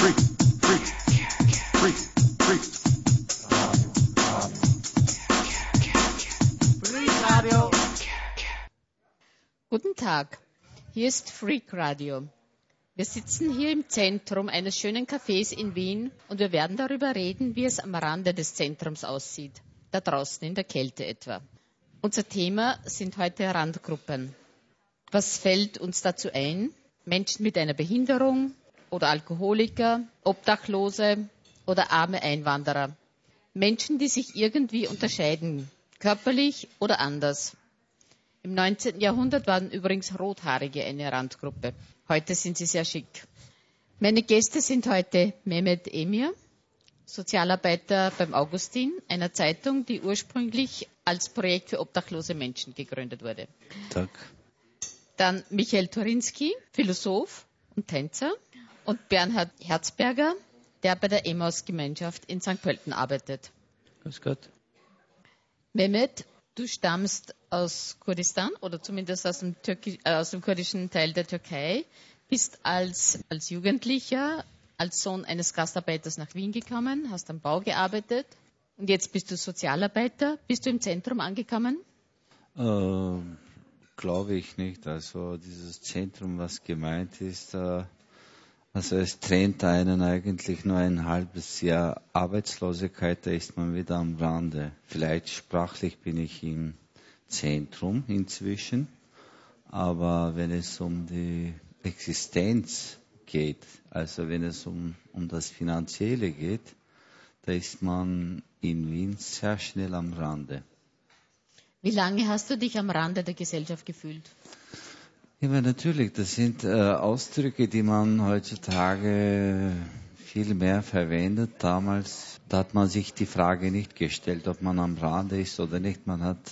Radio. Guten Tag, hier ist Freak Radio. Wir sitzen hier im Zentrum eines schönen Cafés in Wien und wir werden darüber reden, wie es am Rande des Zentrums aussieht, da draußen in der Kälte etwa. Unser Thema sind heute Randgruppen. Was fällt uns dazu ein? Menschen mit einer Behinderung oder Alkoholiker, Obdachlose oder arme Einwanderer. Menschen, die sich irgendwie unterscheiden, körperlich oder anders. Im 19. Jahrhundert waren übrigens Rothaarige eine Randgruppe. Heute sind sie sehr schick. Meine Gäste sind heute Mehmet Emir, Sozialarbeiter beim Augustin, einer Zeitung, die ursprünglich als Projekt für obdachlose Menschen gegründet wurde. Tag. Dann Michael Turinski, Philosoph und Tänzer. Und Bernhard Herzberger, der bei der Emmaus-Gemeinschaft in St. Pölten arbeitet. Grüß Gott. Mehmet, du stammst aus Kurdistan oder zumindest aus dem kurdischen Teil der Türkei, bist als Jugendlicher, als Sohn eines Gastarbeiters nach Wien gekommen, hast am Bau gearbeitet und jetzt bist du Sozialarbeiter. Bist du im Zentrum angekommen? Glaube ich nicht. Also dieses Zentrum, was gemeint ist, also es trennt einen eigentlich nur ein halbes Jahr Arbeitslosigkeit, da ist man wieder am Rande. Vielleicht sprachlich bin ich im Zentrum inzwischen, aber wenn es um die Existenz geht, also wenn es um das Finanzielle geht, da ist man in Wien sehr schnell am Rande. Wie lange hast du dich am Rande der Gesellschaft gefühlt? Ja, natürlich, das sind Ausdrücke, die man heutzutage viel mehr verwendet. Damals, da hat man sich die Frage nicht gestellt, ob man am Rande ist oder nicht. Man hat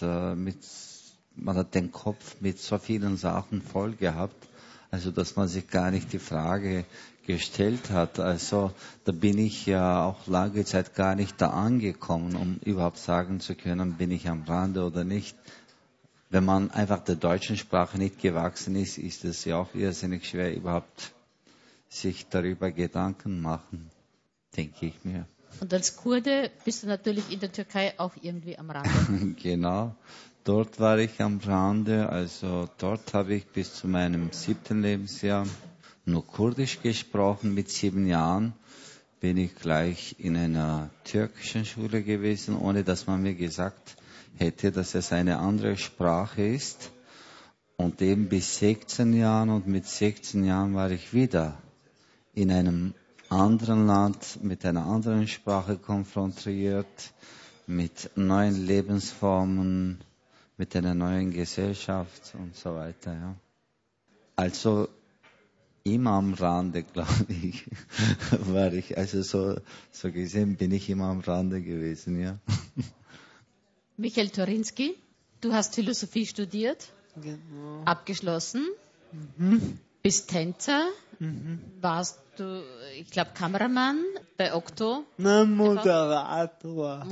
den Kopf mit so vielen Sachen voll gehabt, also dass man sich gar nicht die Frage gestellt hat. Also da bin ich ja auch lange Zeit gar nicht da angekommen, um überhaupt sagen zu können, bin ich am Rande oder nicht. Wenn man einfach der deutschen Sprache nicht gewachsen ist, ist es ja auch irrsinnig schwer, überhaupt sich darüber Gedanken machen, denke ich mir. Und als Kurde bist du natürlich in der Türkei auch irgendwie am Rande. Genau, dort war ich am Rande. Also dort habe ich bis zu meinem 7. Lebensjahr nur Kurdisch gesprochen. Mit 7 Jahren bin ich gleich in einer türkischen Schule gewesen, ohne dass man mir gesagt hätte, dass es eine andere Sprache ist. Und eben bis 16 Jahren und mit 16 Jahren war ich wieder in einem anderen Land mit einer anderen Sprache konfrontiert, mit neuen Lebensformen, mit einer neuen Gesellschaft und so weiter. Ja. Also immer am Rande, glaube ich, war ich. Also so gesehen bin ich immer am Rande gewesen, ja. Michael Turinski, du hast Philosophie studiert, Genau. abgeschlossen, bist Tänzer, warst du, ich glaube, Kameramann bei Okto. Na, Moderator.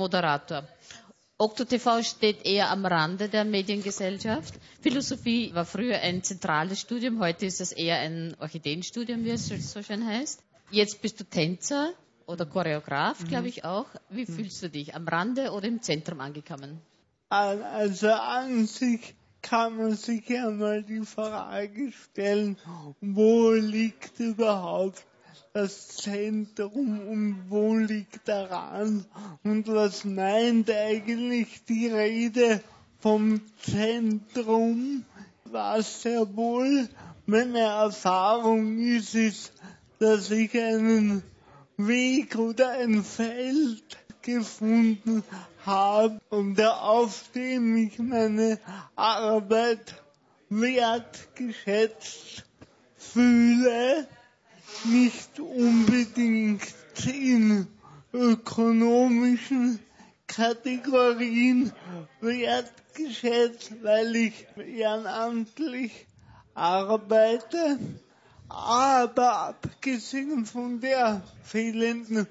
Okto TV steht eher am Rande der Mediengesellschaft. Philosophie war früher ein zentrales Studium, heute ist es eher ein Orchideenstudium, wie es so schön heißt. Jetzt bist du Tänzer oder Choreograf, glaube ich auch. Wie fühlst du dich? Am Rande oder im Zentrum angekommen? Also an sich kann man sich ja mal die Frage stellen, wo liegt überhaupt das Zentrum und wo liegt der Rand? Und was meint eigentlich die Rede vom Zentrum? Was sehr wohl meine Erfahrung ist, dass ich einen Weg oder ein Feld gefunden habe, auf dem ich meine Arbeit wertgeschätzt fühle, nicht unbedingt in ökonomischen Kategorien wertgeschätzt, weil ich ehrenamtlich arbeite. Aber abgesehen von der fehlenden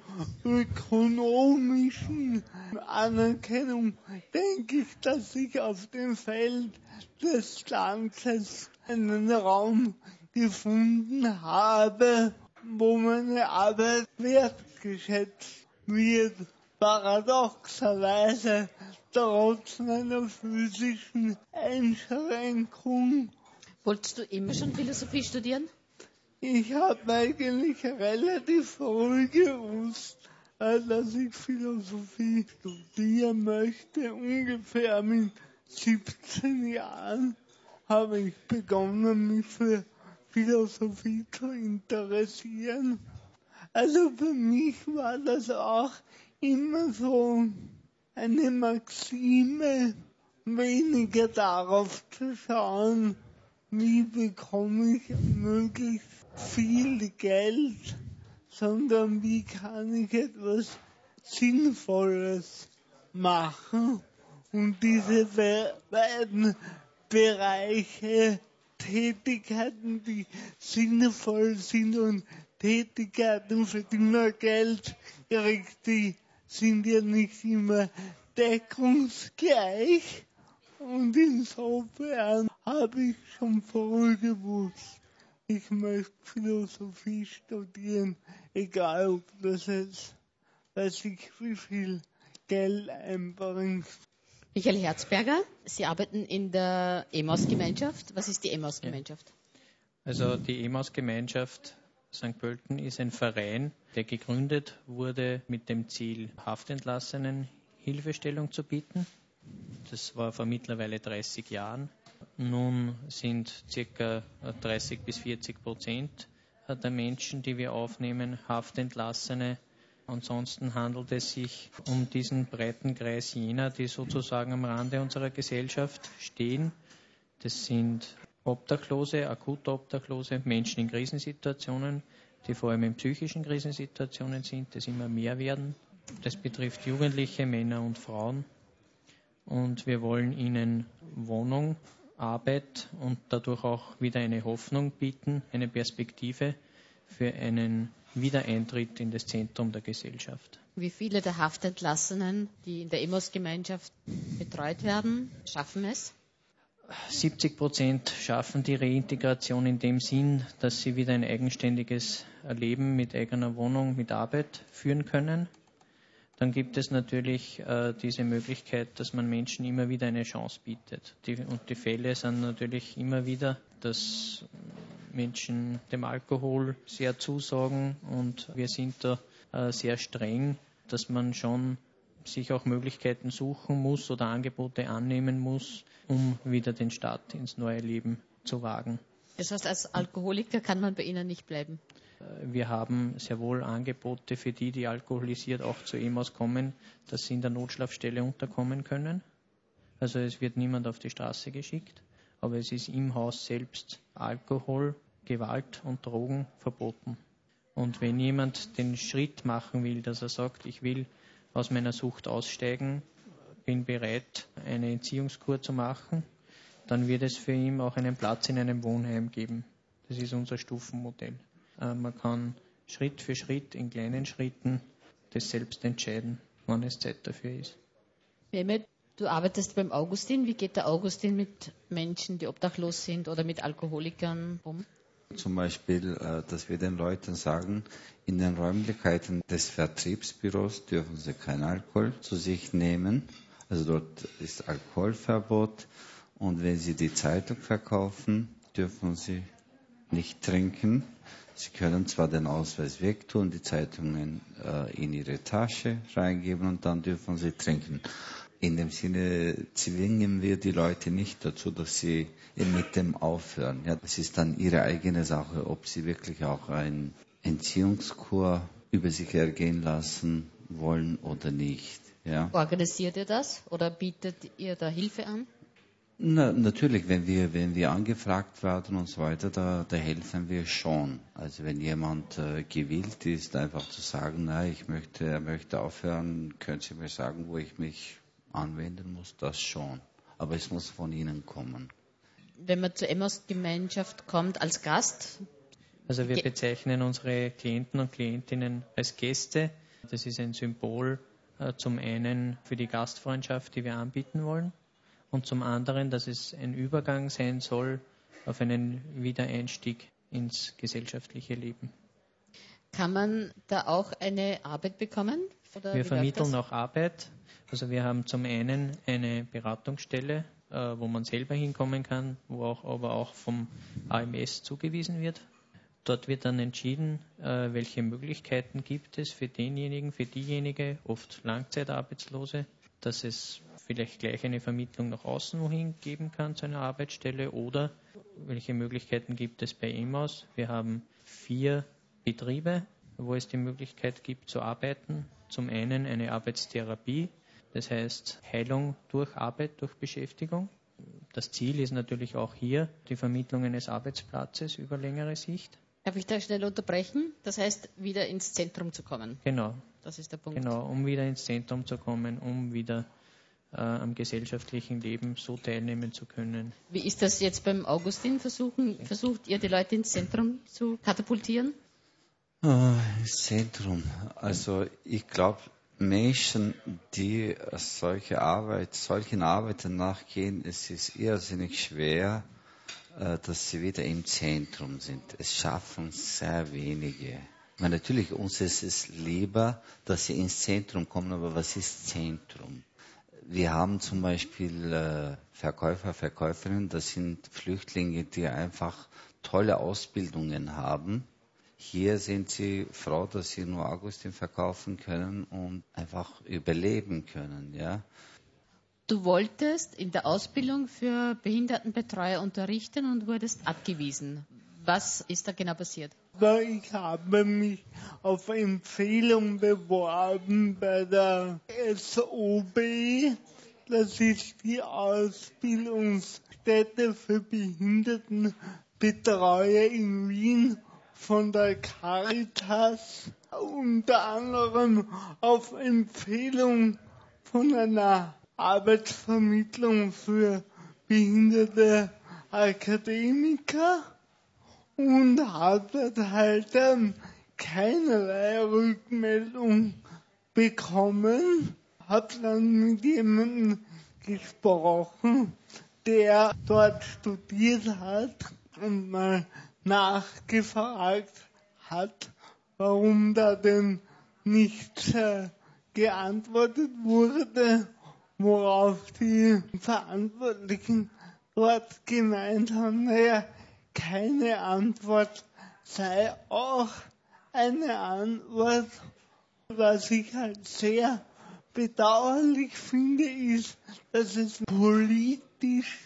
ökonomischen Anerkennung denke ich, dass ich auf dem Feld des Ganzes einen Raum gefunden habe, wo meine Arbeit wertgeschätzt wird, paradoxerweise trotz meiner physischen Einschränkung. Wolltest du immer schon Philosophie studieren? Ich habe eigentlich relativ früh gewusst, dass ich Philosophie studieren möchte. Ungefähr mit 17 Jahren habe ich begonnen, mich für Philosophie zu interessieren. Also für mich war das auch immer so eine Maxime, weniger darauf zu schauen, wie bekomme ich möglichst viel Geld, sondern wie kann ich etwas Sinnvolles machen. Und diese beiden Bereiche, Tätigkeiten, die sinnvoll sind und Tätigkeiten, für die man Geld kriegt, die sind ja nicht immer deckungsgleich. Und insofern habe ich schon früh gewusst, ich möchte Philosophie studieren, egal ob das jetzt, weiß ich, wie viel Geld einbringt. Michael Herzberger, Sie arbeiten in der Emmaus-Gemeinschaft. Was ist die Emmaus-Gemeinschaft? Also die Emmaus-Gemeinschaft St. Pölten ist ein Verein, der gegründet wurde mit dem Ziel, Haftentlassenen Hilfestellung zu bieten. Das war vor mittlerweile 30 Jahren. Nun sind ca. 30-40% der Menschen, die wir aufnehmen, Haftentlassene. Ansonsten handelt es sich um diesen breiten Kreis jener, die sozusagen am Rande unserer Gesellschaft stehen. Das sind Obdachlose, akut Obdachlose, Menschen in Krisensituationen, die vor allem in psychischen Krisensituationen sind, das immer mehr werden. Das betrifft Jugendliche, Männer und Frauen. Und wir wollen ihnen Wohnung, Arbeit und dadurch auch wieder eine Hoffnung bieten, eine Perspektive für einen Wiedereintritt in das Zentrum der Gesellschaft. Wie viele der Haftentlassenen, die in der Emmaus-Gemeinschaft betreut werden, schaffen es? 70% schaffen die Reintegration in dem Sinn, dass sie wieder ein eigenständiges Leben mit eigener Wohnung, mit Arbeit führen können. Dann gibt es natürlich diese Möglichkeit, dass man Menschen immer wieder eine Chance bietet. Und die Fälle sind natürlich immer wieder, dass Menschen dem Alkohol sehr zusagen und wir sind da sehr streng, dass man schon sich auch Möglichkeiten suchen muss oder Angebote annehmen muss, um wieder den Start ins neue Leben zu wagen. Das heißt, als Alkoholiker kann man bei Ihnen nicht bleiben? Wir haben sehr wohl Angebote für die, die alkoholisiert auch zu Emmaus kommen, dass sie in der Notschlafstelle unterkommen können. Also es wird niemand auf die Straße geschickt, aber es ist im Haus selbst Alkohol, Gewalt und Drogen verboten. Und wenn jemand den Schritt machen will, dass er sagt, ich will aus meiner Sucht aussteigen, bin bereit, eine Entziehungskur zu machen, dann wird es für ihn auch einen Platz in einem Wohnheim geben. Das ist unser Stufenmodell. Man kann Schritt für Schritt in kleinen Schritten das selbst entscheiden, wann es Zeit dafür ist. Mehmet, du arbeitest beim Augustin. Wie geht der Augustin mit Menschen, die obdachlos sind oder mit Alkoholikern um? Zum Beispiel, dass wir den Leuten sagen, in den Räumlichkeiten des Vertriebsbüros dürfen sie keinen Alkohol zu sich nehmen. Also dort ist Alkoholverbot. Und wenn sie die Zeitung verkaufen, dürfen sie nicht trinken. Sie können zwar den Ausweis wegtun, die Zeitungen in ihre Tasche reingeben und dann dürfen sie trinken. In dem Sinne zwingen wir die Leute nicht dazu, dass sie mit dem aufhören. Ja, es ist dann ihre eigene Sache, ob sie wirklich auch eine Entziehungskur über sich ergehen lassen wollen oder nicht. Ja. Organisiert ihr das oder bietet ihr da Hilfe an? Natürlich, wenn wir angefragt werden und so weiter, da helfen wir schon. Also wenn jemand gewillt ist, einfach zu sagen, nein, er möchte aufhören, können Sie mir sagen, wo ich mich anwenden muss, das schon. Aber es muss von Ihnen kommen. Wenn man zur Emmaus-Gemeinschaft kommt als Gast? Also wir bezeichnen unsere Klienten und Klientinnen als Gäste. Das ist ein Symbol zum einen für die Gastfreundschaft, die wir anbieten wollen. Und zum anderen, dass es ein Übergang sein soll auf einen Wiedereinstieg ins gesellschaftliche Leben. Kann man da auch eine Arbeit bekommen? Oder wir vermitteln auch Arbeit. Also wir haben zum einen eine Beratungsstelle, wo man selber hinkommen kann, aber auch vom AMS zugewiesen wird. Dort wird dann entschieden, welche Möglichkeiten gibt es für denjenigen, für diejenige, oft Langzeitarbeitslose, dass es vielleicht gleich eine Vermittlung nach außen wohin geben kann zu einer Arbeitsstelle oder welche Möglichkeiten gibt es bei EMAS. Wir haben 4 Betriebe, wo es die Möglichkeit gibt zu arbeiten. Zum einen eine Arbeitstherapie, das heißt Heilung durch Arbeit, durch Beschäftigung. Das Ziel ist natürlich auch hier die Vermittlung eines Arbeitsplatzes über längere Sicht. Darf ich da schnell unterbrechen? Das heißt, wieder ins Zentrum zu kommen. Genau. Das ist der Punkt. Genau, um wieder ins Zentrum zu kommen, um wieder am gesellschaftlichen Leben so teilnehmen zu können. Wie ist das jetzt beim Augustin? Versucht ihr, die Leute ins Zentrum zu katapultieren? Zentrum. Also ich glaube, Menschen, die solchen Arbeiten nachgehen, es ist irrsinnig schwer, dass sie wieder im Zentrum sind. Es schaffen sehr wenige. Natürlich, uns ist es lieber, dass sie ins Zentrum kommen, aber was ist Zentrum? Wir haben zum Beispiel Verkäufer, Verkäuferinnen, das sind Flüchtlinge, die einfach tolle Ausbildungen haben. Hier sind sie froh, dass sie nur Augustin verkaufen können und einfach überleben können, ja. Du wolltest in der Ausbildung für Behindertenbetreuer unterrichten und wurdest abgewiesen. Was ist da genau passiert? Ich habe mich auf Empfehlung beworben bei der SOB. Das ist die Ausbildungsstätte für Behindertenbetreuer in Wien von der Caritas. Unter anderem auf Empfehlung von einer Arbeitsvermittlung für behinderte Akademiker und habe halt keinerlei Rückmeldung bekommen. Habe dann mit jemandem gesprochen, der dort studiert hat und mal nachgefragt hat, warum da denn nichts geantwortet wurde, worauf die Verantwortlichen dort gemeint haben, naja, keine Antwort sei auch eine Antwort. Was ich halt sehr bedauerlich finde, ist, dass es politisch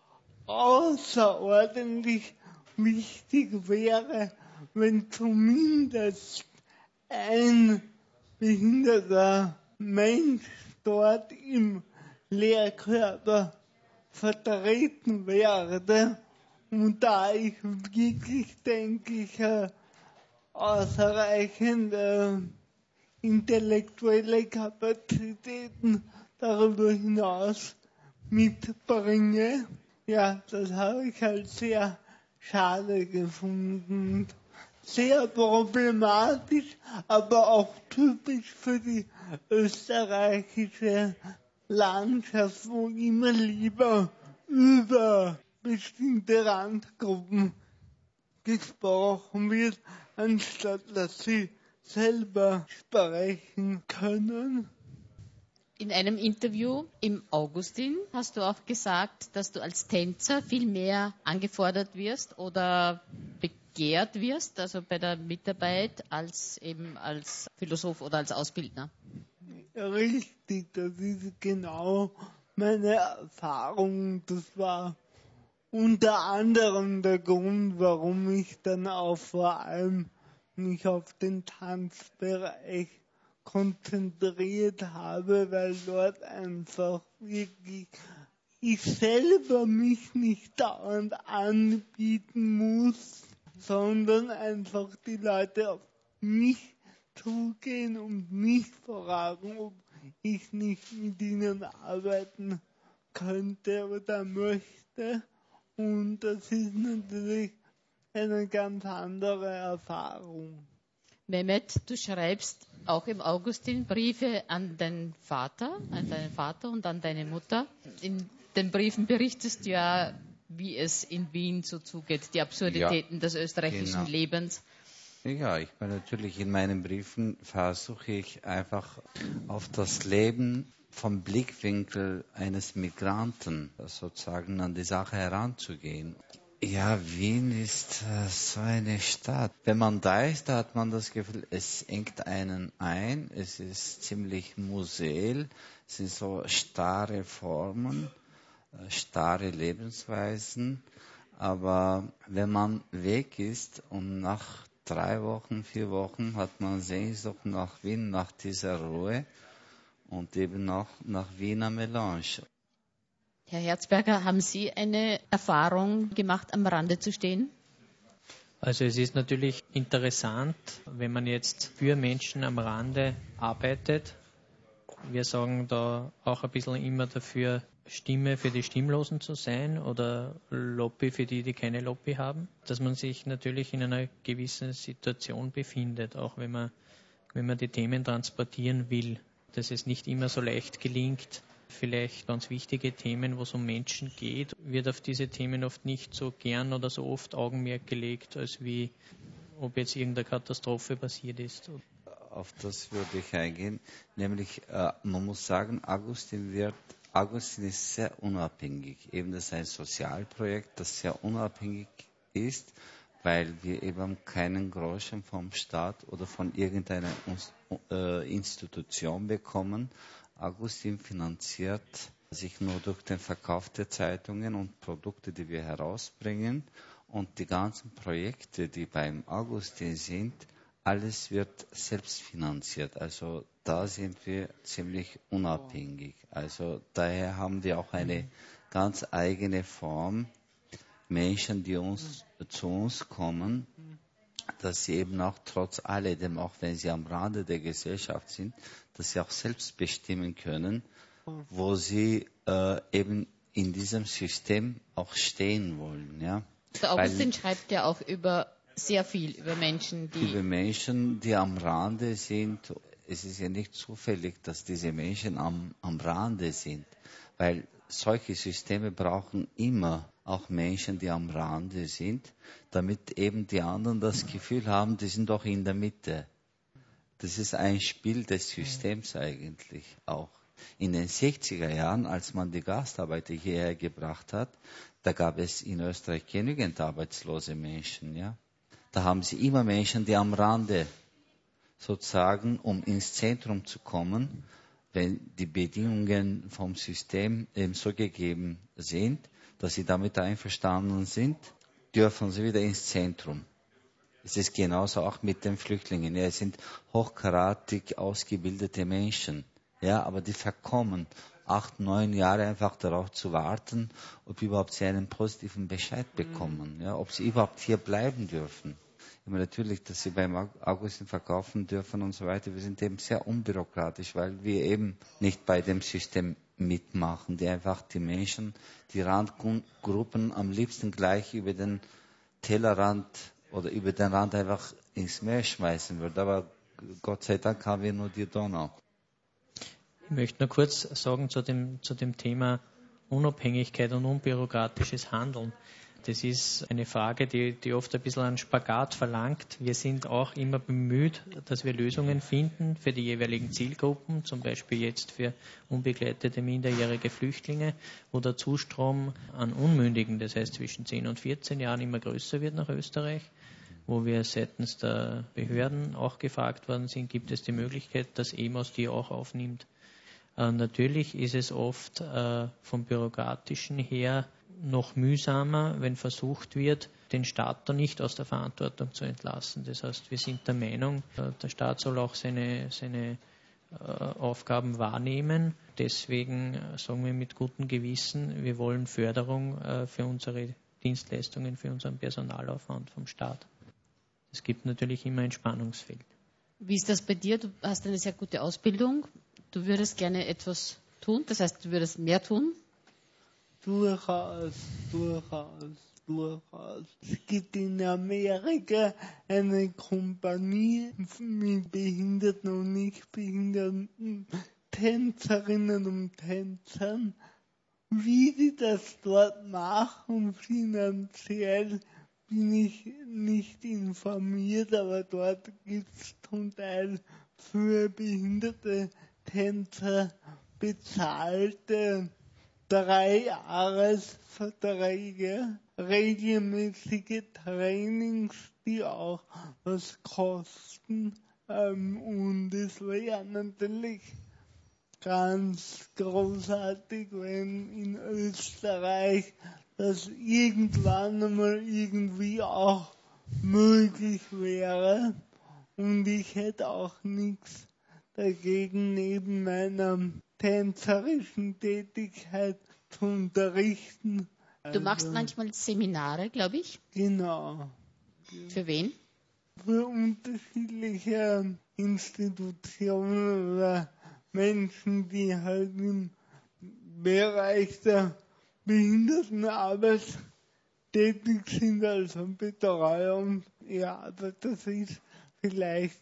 außerordentlich wichtig wäre, wenn zumindest ein behinderter Mensch dort im Lehrkörper vertreten werde. Und da ich wirklich, denke ich, ausreichend intellektuelle Kapazitäten darüber hinaus mitbringe, ja, das habe ich halt sehr schade gefunden. Sehr problematisch, aber auch typisch für die österreichische Landschaft, wo immer lieber über bestimmte Randgruppen gesprochen wird, anstatt dass sie selber sprechen können. In einem Interview im Augustin hast du auch gesagt, dass du als Tänzer viel mehr angefordert wirst oder begehrt wirst, also bei der Mitarbeit, als eben als Philosoph oder als Ausbildner. Richtig, das ist genau meine Erfahrung. Das war unter anderem der Grund, warum ich dann auch vor allem mich auf den Tanzbereich konzentriert habe, weil dort einfach wirklich ich selber mich nicht dauernd anbieten muss, sondern einfach die Leute auf mich zugehen und mich fragen, ob ich nicht mit ihnen arbeiten könnte oder möchte. Und das ist natürlich eine ganz andere Erfahrung. Mehmet, du schreibst auch im Augustin Briefe an deinen Vater und an deine Mutter. In den Briefen berichtest du ja, wie es in Wien so zugeht, die Absurditäten des österreichischen Lebens. Ja, ich meine natürlich in meinen Briefen versuche ich einfach auf das Leben vom Blickwinkel eines Migranten sozusagen an die Sache heranzugehen. Ja, Wien ist so eine Stadt. Wenn man da ist, da hat man das Gefühl, es engt einen ein, es ist ziemlich museal, es sind so starre Formen, starre Lebensweisen. Aber wenn man weg ist und nach 3 Wochen, 4 Wochen hat man Sehnsucht nach Wien, nach dieser Ruhe und eben auch nach Wiener Melange. Herr Herzberger, haben Sie eine Erfahrung gemacht, am Rande zu stehen? Also es ist natürlich interessant, wenn man jetzt für Menschen am Rande arbeitet. Wir sagen da auch ein bisschen immer dafür, Stimme für die Stimmlosen zu sein oder Lobby für die, die keine Lobby haben. Dass man sich natürlich in einer gewissen Situation befindet, auch wenn man die Themen transportieren will, dass es nicht immer so leicht gelingt. Vielleicht ganz wichtige Themen, wo es um Menschen geht, wird auf diese Themen oft nicht so gern oder so oft Augenmerk gelegt, als wie ob jetzt irgendeine Katastrophe passiert ist. Auf das würde ich eingehen, nämlich man muss sagen, Augustin ist sehr unabhängig. Eben das ist ein Sozialprojekt, das sehr unabhängig ist, weil wir eben keinen Groschen vom Staat oder von irgendeiner Institution bekommen. Augustin finanziert sich nur durch den Verkauf der Zeitungen und Produkte, die wir herausbringen. Und die ganzen Projekte, die beim Augustin sind, alles wird selbst finanziert. Also da sind wir ziemlich unabhängig. Also daher haben wir auch eine ganz eigene Form, Menschen, die zu uns kommen, dass sie eben auch trotz alledem, auch wenn sie am Rande der Gesellschaft sind, dass sie auch selbst bestimmen können, wo sie eben in diesem System auch stehen wollen. Ja? Der Augustin schreibt ja auch sehr viel über Menschen, die am Rande sind. Es ist ja nicht zufällig, dass diese Menschen am Rande sind, weil solche Systeme brauchen immer auch Menschen, die am Rande sind, damit eben die anderen das Gefühl haben, die sind doch in der Mitte. Das ist ein Spiel des Systems eigentlich auch. In den 60er Jahren, als man die Gastarbeiter hierher gebracht hat, da gab es in Österreich genügend arbeitslose Menschen, ja. Da haben sie immer Menschen, die am Rande sozusagen, um ins Zentrum zu kommen, wenn die Bedingungen vom System eben so gegeben sind, dass sie damit einverstanden sind, dürfen sie wieder ins Zentrum. Es ist genauso auch mit den Flüchtlingen. Ja, es sind hochkarätig ausgebildete Menschen, ja, aber die verkommen 8, 9 Jahre einfach darauf zu warten, ob überhaupt sie einen positiven Bescheid bekommen, ja, ob sie überhaupt hier bleiben dürfen. Immer natürlich, dass sie beim Augustin verkaufen dürfen und so weiter. Wir sind eben sehr unbürokratisch, weil wir eben nicht bei dem System mitmachen, die einfach die Menschen, die Randgruppen am liebsten gleich über den Tellerrand oder über den Rand einfach ins Meer schmeißen würde. Aber Gott sei Dank haben wir nur die Donau. Ich möchte nur kurz sagen zu dem Thema Unabhängigkeit und unbürokratisches Handeln. Das ist eine Frage, die oft ein bisschen einen Spagat verlangt. Wir sind auch immer bemüht, dass wir Lösungen finden für die jeweiligen Zielgruppen, zum Beispiel jetzt für unbegleitete minderjährige Flüchtlinge, wo der Zustrom an Unmündigen, das heißt zwischen 10 und 14 Jahren, immer größer wird nach Österreich, wo wir seitens der Behörden auch gefragt worden sind, gibt es die Möglichkeit, dass EMAS die auch aufnimmt. Natürlich ist es oft vom Bürokratischen her noch mühsamer, wenn versucht wird, den Staat da nicht aus der Verantwortung zu entlassen. Das heißt, wir sind der Meinung, der Staat soll auch seine Aufgaben wahrnehmen. Deswegen sagen wir mit gutem Gewissen, wir wollen Förderung für unsere Dienstleistungen, für unseren Personalaufwand vom Staat. Es gibt natürlich immer ein Spannungsfeld. Wie ist das bei dir? Du hast eine sehr gute Ausbildung. Du würdest gerne etwas tun, das heißt, du würdest mehr tun? Durchaus. Es gibt in Amerika eine Kompanie mit behinderten und nicht behinderten Tänzerinnen und Tänzern. Wie die das dort machen, finanziell, bin ich nicht informiert, aber dort gibt es zum Teil für behinderte Tänzer bezahlte 3 Jahresverträge, regelmäßige Trainings, die auch was kosten. Und es wäre natürlich ganz großartig, wenn in Österreich das irgendwann einmal irgendwie auch möglich wäre. Und ich hätte auch nichts dagegen, neben meiner tänzerischen Tätigkeit zu unterrichten. Du machst manchmal Seminare, glaube ich. Genau. Für wen? Für unterschiedliche Institutionen oder Menschen, die halt im Bereich der Behindertenarbeit tätig sind, also Betreuung. Ja, aber das ist vielleicht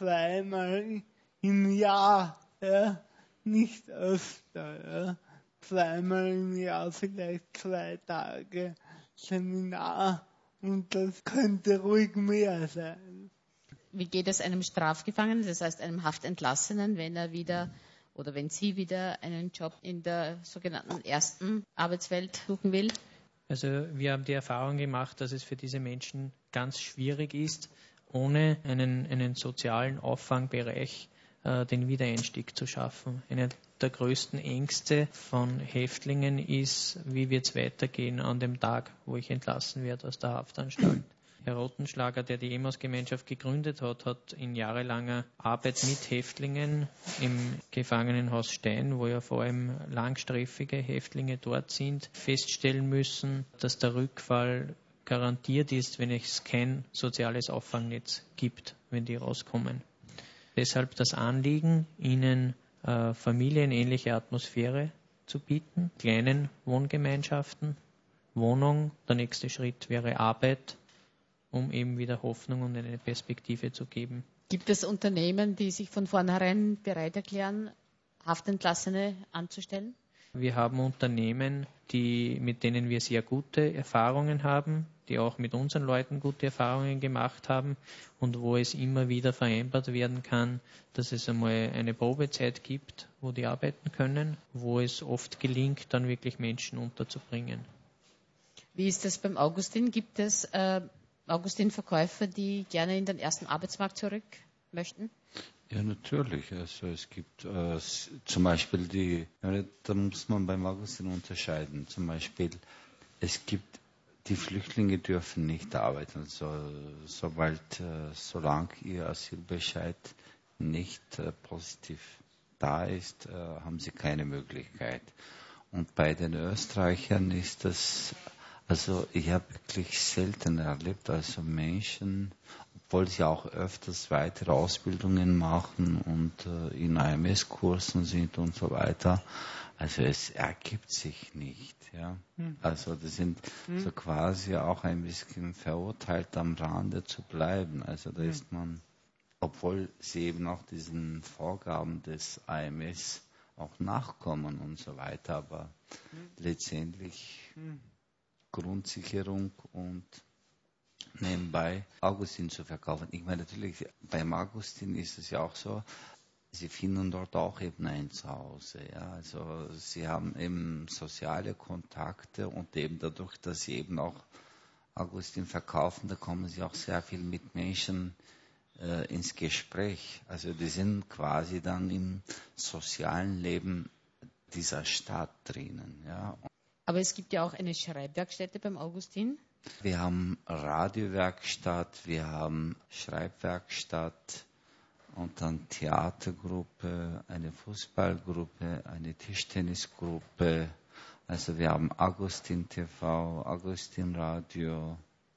2-mal im Jahr, ja, nicht öfter, ja. 2-mal im Jahr, vielleicht 2 Tage Seminar, und das könnte ruhig mehr sein. Wie geht es einem Strafgefangenen, das heißt einem Haftentlassenen, wenn er wieder oder wenn sie wieder einen Job in der sogenannten ersten Arbeitswelt suchen will? Also wir haben die Erfahrung gemacht, dass es für diese Menschen ganz schwierig ist, ohne einen sozialen Auffangbereich den Wiedereinstieg zu schaffen. Eine der größten Ängste von Häftlingen ist, wie wird es weitergehen an dem Tag, wo ich entlassen werde aus der Haftanstalt. Herr Rottenschlager, der die EMAS-Gemeinschaft gegründet hat, hat in jahrelanger Arbeit mit Häftlingen im Gefangenenhaus Stein, wo ja vor allem langsträfige Häftlinge dort sind, feststellen müssen, dass der Rückfall garantiert ist, wenn es kein soziales Auffangnetz gibt, wenn die rauskommen. Deshalb das Anliegen, ihnen familienähnliche Atmosphäre zu bieten, kleinen Wohngemeinschaften, Wohnung, der nächste Schritt wäre Arbeit, um eben wieder Hoffnung und eine Perspektive zu geben. Gibt es Unternehmen, die sich von vornherein bereit erklären, Haftentlassene anzustellen? Wir haben Unternehmen, mit denen wir sehr gute Erfahrungen haben, die auch mit unseren Leuten gute Erfahrungen gemacht haben und wo es immer wieder vereinbart werden kann, dass es einmal eine Probezeit gibt, wo die arbeiten können, wo es oft gelingt, dann wirklich Menschen unterzubringen. Wie ist das beim Augustin? Gibt es Augustin-Verkäufer, die gerne in den ersten Arbeitsmarkt zurück möchten? Ja, natürlich. Also es gibt zum Beispiel da muss man beim Augustin unterscheiden. Zum Beispiel, es gibt, die Flüchtlinge dürfen nicht arbeiten. Also solange ihr Asylbescheid nicht positiv da ist, haben sie keine Möglichkeit. Und bei den Österreichern ist das, also ich habe wirklich selten erlebt, also Menschen, obwohl sie auch öfters weitere Ausbildungen machen und in AMS-Kursen sind und so weiter. Also es ergibt sich nicht. Ja. Also das sind so quasi auch ein bisschen verurteilt, am Rande zu bleiben. Also da ist man, obwohl sie eben auch diesen Vorgaben des AMS auch nachkommen und so weiter, aber letztendlich Grundsicherung und nebenbei Augustin zu verkaufen. Ich meine, natürlich, beim Augustin ist es ja auch so, sie finden dort auch eben ein Zuhause. Ja? Also sie haben eben soziale Kontakte und eben dadurch, dass sie eben auch Augustin verkaufen, da kommen sie auch sehr viel mit Menschen ins Gespräch. Also die sind quasi dann im sozialen Leben dieser Stadt drinnen. Ja? Aber es gibt ja auch eine Schreibwerkstätte beim Augustin. Wir haben Radiowerkstatt, wir haben Schreibwerkstatt und dann Theatergruppe, eine Fußballgruppe, eine Tischtennisgruppe. Also wir haben Augustin TV, Augustin Radio.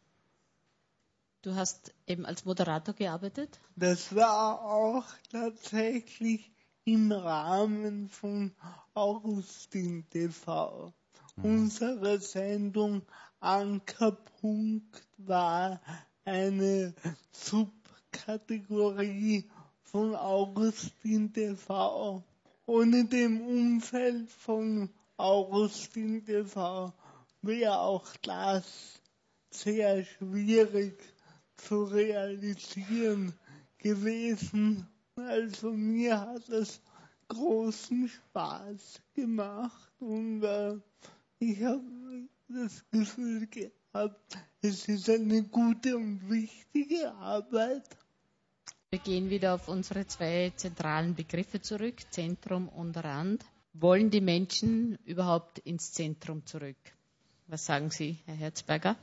Du hast eben als Moderator gearbeitet? Das war auch tatsächlich im Rahmen von Augustin TV. Unsere Sendung Ankerpunkt war eine Subkategorie von Augustin TV. Ohne dem Umfeld von Augustin TV wäre auch das sehr schwierig zu realisieren gewesen. Also mir hat es großen Spaß gemacht und ich habe das Gefühl gehabt, es ist eine gute und wichtige Arbeit. Wir gehen wieder auf unsere 2 zentralen Begriffe zurück, Zentrum und Rand. Wollen die Menschen überhaupt ins Zentrum zurück? Was sagen Sie, Herr Herzberger?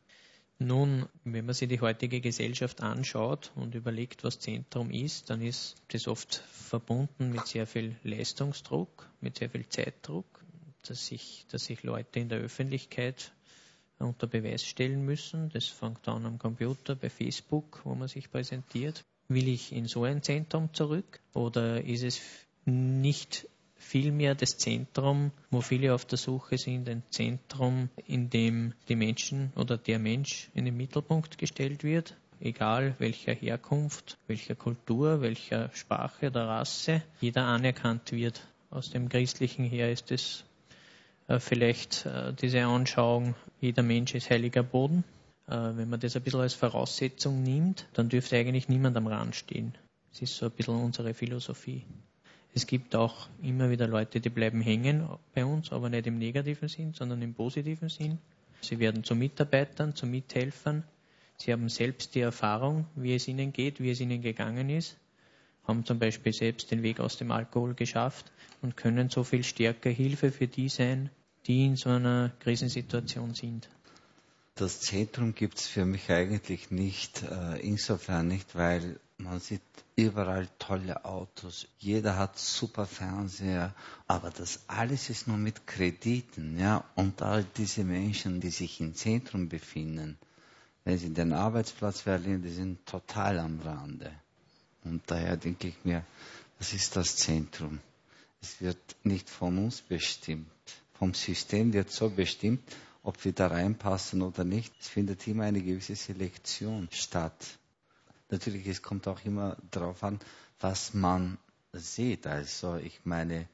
Nun, wenn man sich die heutige Gesellschaft anschaut und überlegt, was Zentrum ist, dann ist das oft verbunden mit sehr viel Leistungsdruck, mit sehr viel Zeitdruck, dass sich Leute in der Öffentlichkeit unter Beweis stellen müssen. Das fängt an am Computer, bei Facebook, wo man sich präsentiert. Will ich in so ein Zentrum zurück oder ist es nicht vielmehr das Zentrum, wo viele auf der Suche sind, ein Zentrum, in dem die Menschen oder der Mensch in den Mittelpunkt gestellt wird, egal welcher Herkunft, welcher Kultur, welcher Sprache oder Rasse, jeder anerkannt wird. Aus dem Christlichen her ist es vielleicht diese Anschauung, jeder Mensch ist heiliger Boden. Wenn man das ein bisschen als Voraussetzung nimmt, dann dürfte eigentlich niemand am Rand stehen. Das ist so ein bisschen unsere Philosophie. Es gibt auch immer wieder Leute, die bleiben hängen bei uns, aber nicht im negativen Sinn, sondern im positiven Sinn. Sie werden zu Mitarbeitern, zu Mithelfern. Sie haben selbst die Erfahrung, wie es ihnen geht, wie es ihnen gegangen ist, haben zum Beispiel selbst den Weg aus dem Alkohol geschafft und können so viel stärker Hilfe für die sein, die in so einer Krisensituation sind. Das Zentrum gibt es für mich eigentlich nicht, insofern nicht, weil man sieht überall tolle Autos, jeder hat super Fernseher, aber das alles ist nur mit Krediten, ja, und all diese Menschen, die sich im Zentrum befinden, wenn sie den Arbeitsplatz verlieren, die sind total am Rande. Und daher denke ich mir, was ist das Zentrum? Es wird nicht von uns bestimmt, vom System wird so bestimmt, ob wir da reinpassen oder nicht. Es findet immer eine gewisse Selektion statt. Natürlich, es kommt auch immer darauf an, was man sieht. Also ich meine,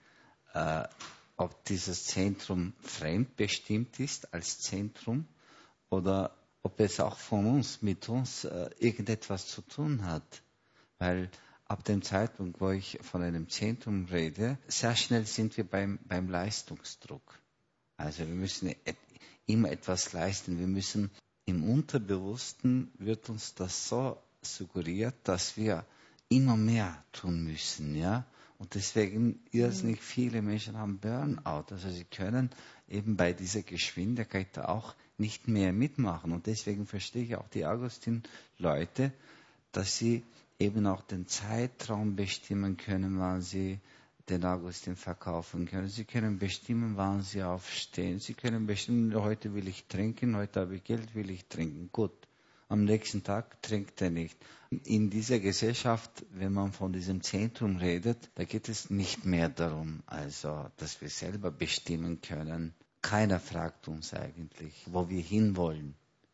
ob dieses Zentrum fremdbestimmt ist als Zentrum oder ob es auch von uns, mit uns irgendetwas zu tun hat. Weil ab dem Zeitpunkt, wo ich von einem Zentrum rede, sehr schnell sind wir beim Leistungsdruck. Also wir müssen immer etwas leisten. Wir müssen im Unterbewussten wird uns das so suggeriert, dass wir immer mehr tun müssen, ja. Und deswegen irrsinnig viele Menschen haben Burnout. Also sie können eben bei dieser Geschwindigkeit auch nicht mehr mitmachen. Und deswegen verstehe ich auch die Augustin-Leute, dass sie eben auch den Zeitraum bestimmen können, wann sie den Augustin verkaufen können. Sie können bestimmen, wann sie aufstehen. Sie können bestimmen, heute will ich trinken, heute habe ich Geld, will ich trinken. Gut, am nächsten Tag trinkt er nicht. In dieser Gesellschaft, wenn man von diesem Zentrum redet, da geht es nicht mehr darum, also, dass wir selber bestimmen können. Keiner fragt uns eigentlich, wo wir hinwollen.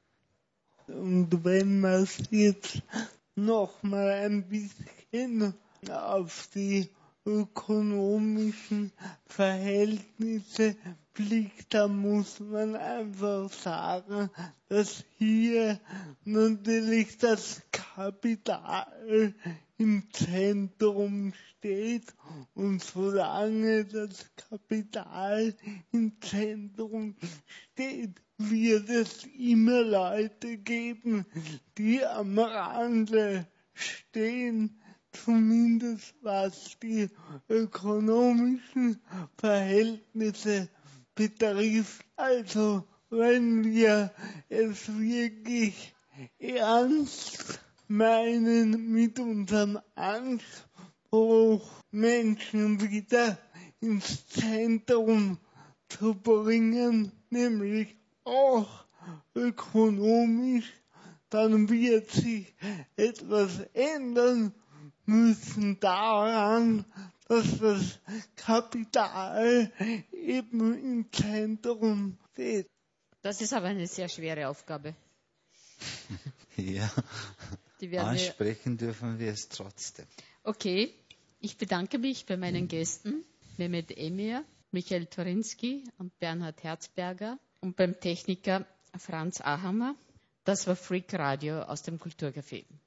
Und wenn man es jetzt noch mal ein bisschen auf die ökonomischen Verhältnisse blickt, da muss man einfach sagen, dass hier natürlich das Kapital im Zentrum steht und solange das Kapital im Zentrum steht, wird es immer Leute geben, die am Rande stehen, zumindest was die ökonomischen Verhältnisse betrifft. Also wenn wir es wirklich ernst meinen mit unserem Anspruch, Menschen wieder ins Zentrum zu bringen, nämlich auch ökonomisch, dann wird sich etwas ändern müssen daran, dass das Kapital eben im Zentrum steht. Das ist aber eine sehr schwere Aufgabe. Ja, ansprechen dürfen wir es trotzdem. Okay, ich bedanke mich bei meinen Gästen, Mehmet Emir, Michael Torinski und Bernhard Herzberger und beim Techniker Franz Ahammer. Das war Freak Radio aus dem Kulturcafé.